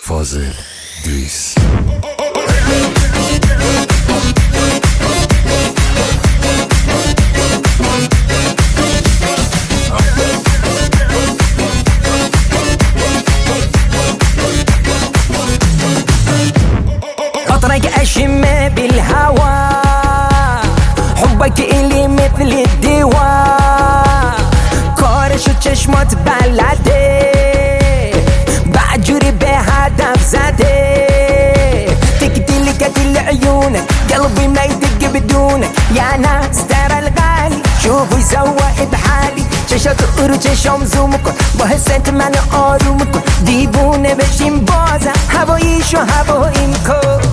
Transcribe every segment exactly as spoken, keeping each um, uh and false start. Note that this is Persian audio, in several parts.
فاضل دویس. أطرق أشم بالهوى، حبك إلي مثل الدواء، كورش وچشمات بلده، بعجري بهدف زده، تقتل قتل عيونك، قلبي ما يدق بدونك، يا ناس ترى الغالي شوفوا يسوى بحالي، چشات رو چشم زوم کن با حست من آروم کن، دیوونه بشیم بازم هواییشو هواییم کن.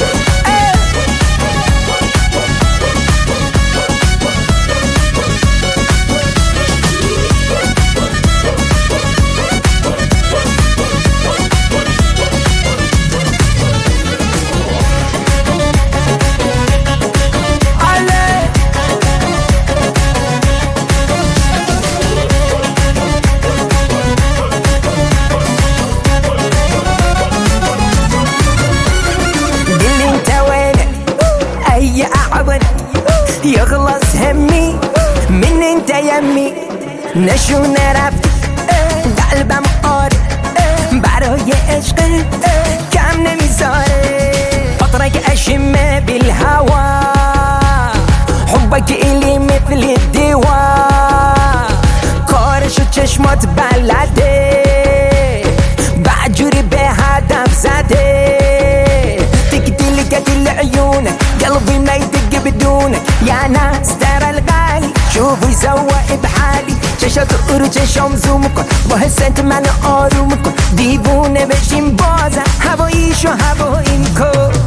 يخلص همي من انت يمي نشو نرفت قلبم قاره برای عشق کم نمیذاره، اطرق اشم بالهوا، حبك الي مثل الدواء، کارش و چشمات بلده، بعجوری به هدف زده، تقتل قتل عيونك، قلبي ما يدق بدونك، يا ناس ترى الغالي شوفوا يسوى بحالي، چشات رو چشم زوم کن با حست من آروم کن، دیوونه بشیم بازم هواییشو هواییم کن.